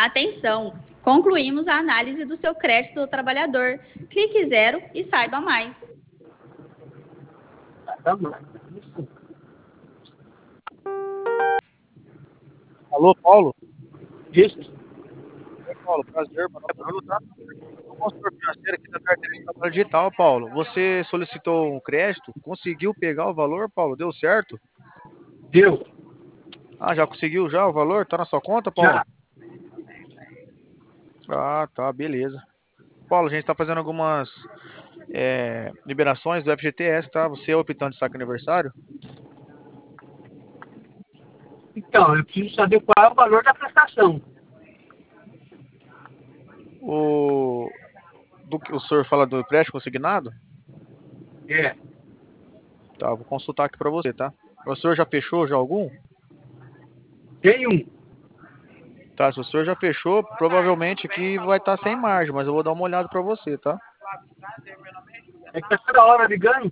Atenção! Concluímos a análise do seu crédito do trabalhador. Clique 0 e saiba mais. Alô, Paulo? Isso. Oi, Paulo, prazer. Meu nome é Bruno, tá? Sou consultor financeiro aqui da carteira de trabalho digital, Paulo. Você solicitou um crédito? Conseguiu pegar o valor, Paulo? Deu certo? Deu. Ah, já conseguiu já o valor? Tá na sua conta, Paulo? Já. Ah, tá, beleza. Paulo, a gente tá fazendo algumas liberações do FGTS, tá? Você é o optante de saque aniversário? Então, eu preciso saber qual é o valor da prestação. O senhor fala do empréstimo consignado? É. Tá, vou consultar aqui pra você, tá? O senhor já fechou já algum? Tem um. Tá, se o senhor já fechou, provavelmente aqui vai estar sem margem, mas eu vou dar uma olhada pra você, tá? É que tá toda hora ligando.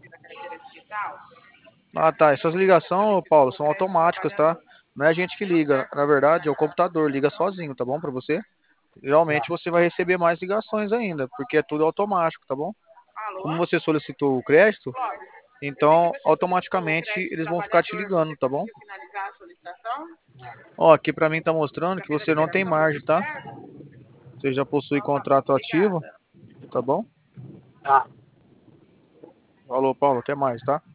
Ah, tá. Essas ligações, Paulo, são automáticas, tá? Não é a gente que liga. Na verdade, é o computador, liga sozinho, tá bom pra você? Geralmente Tá. você vai receber mais ligações ainda, porque é tudo automático, tá bom? Como você solicitou o crédito, então automaticamente eles vão ficar te ligando, tá bom? Ó, aqui pra mim tá mostrando que você não tem margem, tá? Você já possui contrato ativo, tá bom? Tá. Falou, Paulo, até mais, tá?